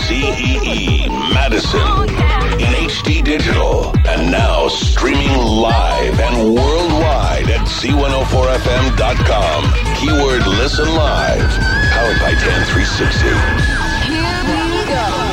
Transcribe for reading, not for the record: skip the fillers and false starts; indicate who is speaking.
Speaker 1: KCEE, Madison. In HD digital. And now streaming live and worldwide at C104FM.com. Keyword listen live. Powered by 10360.
Speaker 2: Here we go.